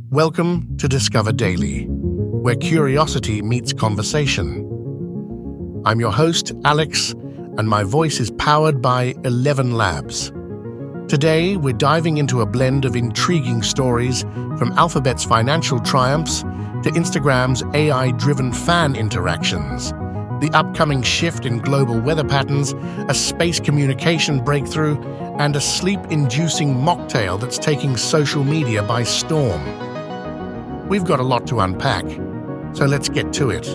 Welcome to Discover Daily, where curiosity meets conversation. I'm your host, Alex, and my voice is powered by 11 Labs. Today, we're diving into a blend of intriguing stories from Alphabet's financial triumphs to Instagram's AI-driven fan interactions, the upcoming shift in global weather patterns, a space communication breakthrough, and a sleep-inducing mocktail that's taking social media by storm. We've got a lot to unpack, so let's get to it.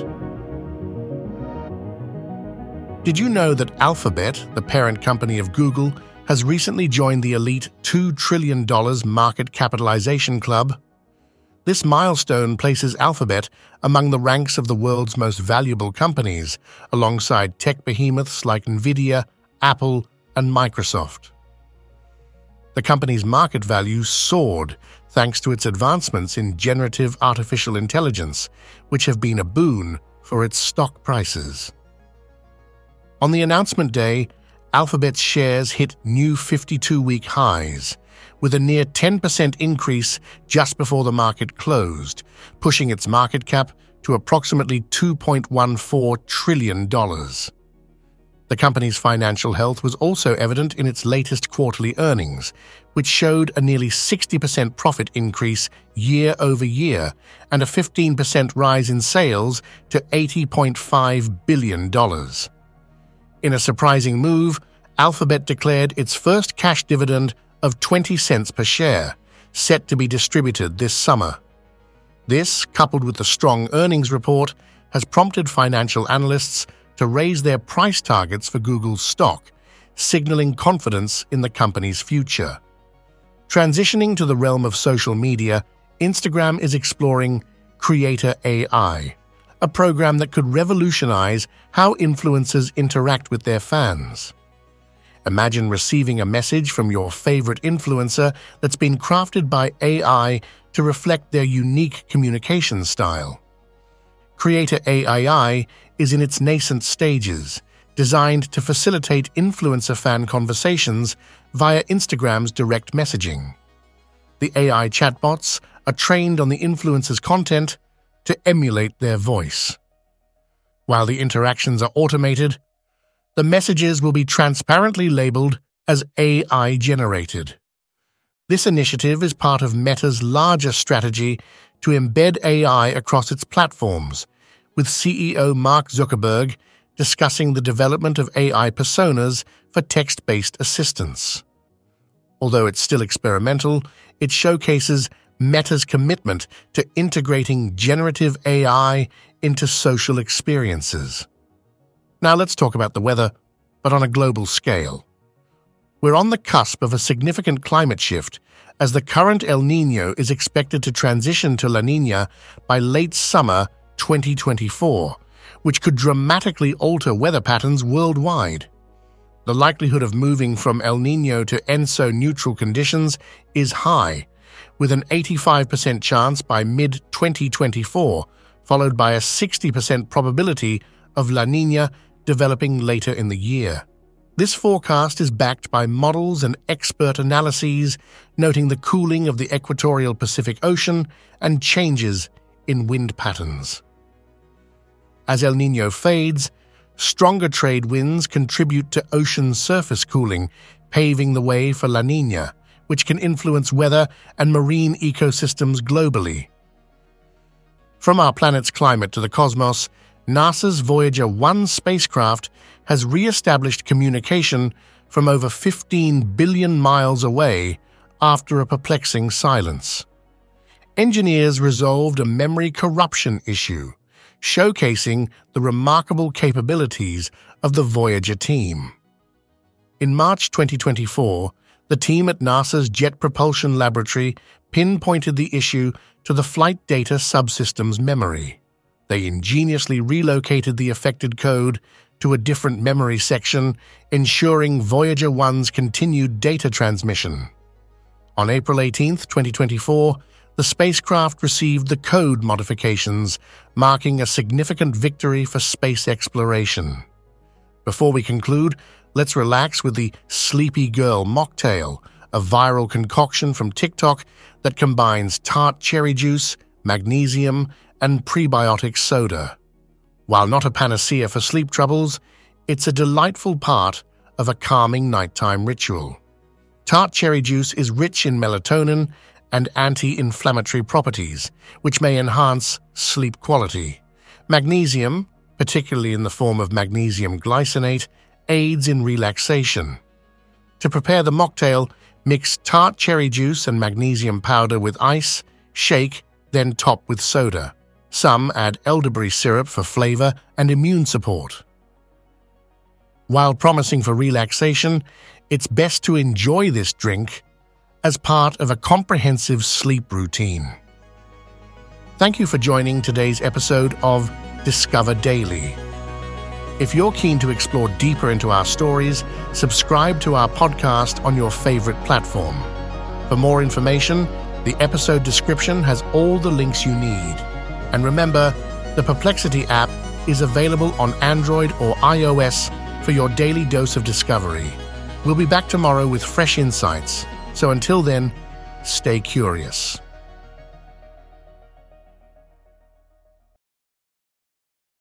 Did you know that Alphabet, the parent company of Google, has recently joined the elite $2 trillion market capitalization club? This milestone places Alphabet among the ranks of the world's most valuable companies, alongside tech behemoths like Nvidia, Apple, and Microsoft. The company's market value soared thanks to its advancements in generative artificial intelligence, which have been a boon for its stock prices. On the announcement day, Alphabet's shares hit new 52-week highs, with a near 10% increase just before the market closed, pushing its market cap to approximately $2.14 trillion. The company's financial health was also evident in its latest quarterly earnings, which showed a nearly 60% profit increase year over year and a 15% rise in sales to $80.5 billion. In a surprising move, Alphabet declared its first cash dividend of 20 cents per share, set to be distributed this summer. This, coupled with the strong earnings report, has prompted financial analysts to raise their price targets for Google's stock, signaling confidence in the company's future. Transitioning to the realm of social media, Instagram is exploring Creator AI, a program that could revolutionize how influencers interact with their fans. Imagine receiving a message from your favorite influencer that's been crafted by AI to reflect their unique communication style. Creator AI is in its nascent stages, designed to facilitate influencer fan conversations via Instagram's direct messaging. The AI chatbots are trained on the influencer's content to emulate their voice. While the interactions are automated, the messages will be transparently labeled as AI-generated. This initiative is part of Meta's larger strategy to embed AI across its platforms, with CEO Mark Zuckerberg discussing the development of AI personas for text-based assistants. Although it's still experimental, it showcases Meta's commitment to integrating generative AI into social experiences. Now let's talk about the weather, but on a global scale. We're on the cusp of a significant climate shift, as the current El Niño is expected to transition to La Niña by late summer 2024, which could dramatically alter weather patterns worldwide. The likelihood of moving from El Niño to ENSO neutral conditions is high, with an 85% chance by mid-2024, followed by a 60% probability of La Niña developing later in the year. This forecast is backed by models and expert analyses, noting the cooling of the equatorial Pacific Ocean and changes in wind patterns. As El Niño fades, stronger trade winds contribute to ocean surface cooling, paving the way for La Niña, which can influence weather and marine ecosystems globally. From our planet's climate to the cosmos, NASA's Voyager 1 spacecraft has re-established communication from over 15 billion miles away after a perplexing silence. Engineers resolved a memory corruption issue, showcasing the remarkable capabilities of the Voyager team. In March 2024, the team at NASA's Jet Propulsion Laboratory pinpointed the issue to the flight data subsystem's memory. They ingeniously relocated the affected code to a different memory section, ensuring Voyager 1's continued data transmission. On April 18, 2024, the spacecraft received the code modifications, marking a significant victory for space exploration. Before we conclude, let's relax with the Sleepy Girl mocktail, a viral concoction from TikTok that combines tart cherry juice, magnesium, and prebiotic soda. While not a panacea for sleep troubles, it's a delightful part of a calming nighttime ritual. Tart cherry juice is rich in melatonin and anti-inflammatory properties, which may enhance sleep quality. Magnesium, particularly in the form of magnesium glycinate, aids in relaxation. To prepare the mocktail, mix tart cherry juice and magnesium powder with ice, shake, then top with soda. Some add elderberry syrup for flavor and immune support. While promising for relaxation, it's best to enjoy this drink as part of a comprehensive sleep routine. Thank you for joining today's episode of Discover Daily. If you're keen to explore deeper into our stories, subscribe to our podcast on your favorite platform. For more information, the episode description has all the links you need. And remember, the Perplexity app is available on Android or iOS for your daily dose of discovery. We'll be back tomorrow with fresh insights. So until then, stay curious.